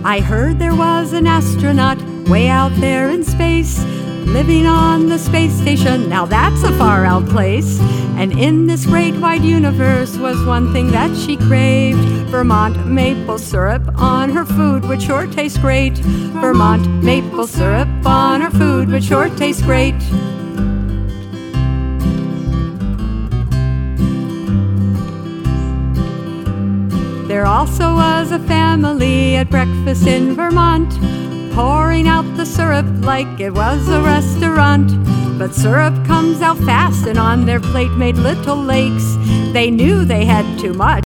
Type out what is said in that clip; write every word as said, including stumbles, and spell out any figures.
I heard there was an astronaut way out there in space, living on the space station. Now that's a far out place. And in this great wide universe was one thing that she craved: Vermont maple syrup on her food would sure taste great. Vermont maple syrup on her food would sure taste great. There also was a family at breakfast in Vermont, pouring out the syrup like it was a restaurant. But syrup comes out fast, and on their plate made little lakes. They knew they had too much.